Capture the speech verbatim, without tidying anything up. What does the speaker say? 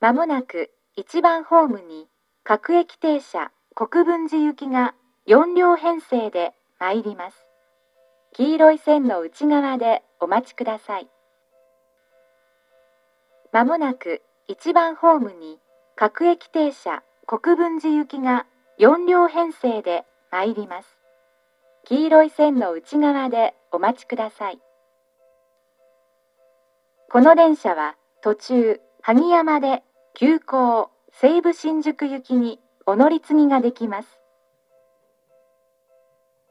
まもなくいちばんホームに各駅停車国分寺行きがよん両編成で参ります。黄色い線の内側でお待ちください。まもなくいちばんホームに各駅停車国分寺行きがよん両編成で参ります。黄色い線の内側でお待ちください。この電車は途中萩山で急行西武新宿行きにお乗り継ぎができます。